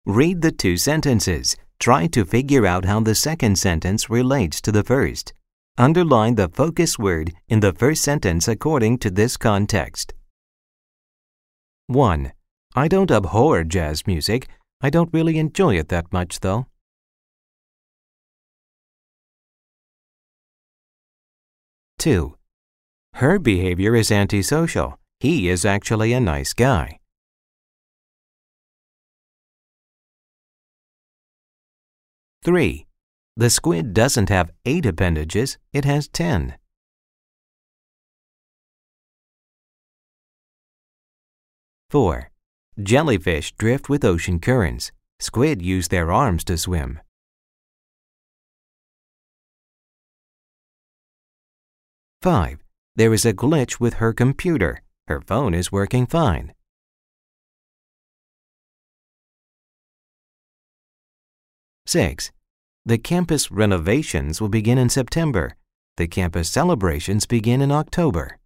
Read the two sentences. Try to figure out how the second sentence relates to the first. Underline the focus word in the first sentence according to this context. 1. I don't abhor jazz music. I don't really enjoy it that much, though. 2. Her behavior is antisocial. He is actually a nice guy. 3. The squid doesn't have 8 appendages, it has 10. 4. Jellyfish drift with ocean currents. Squid use their arms to swim. 5. There is a glitch with her computer. Her phone is working fine. 6. The campus renovations will begin in September. The campus celebrations begin in October.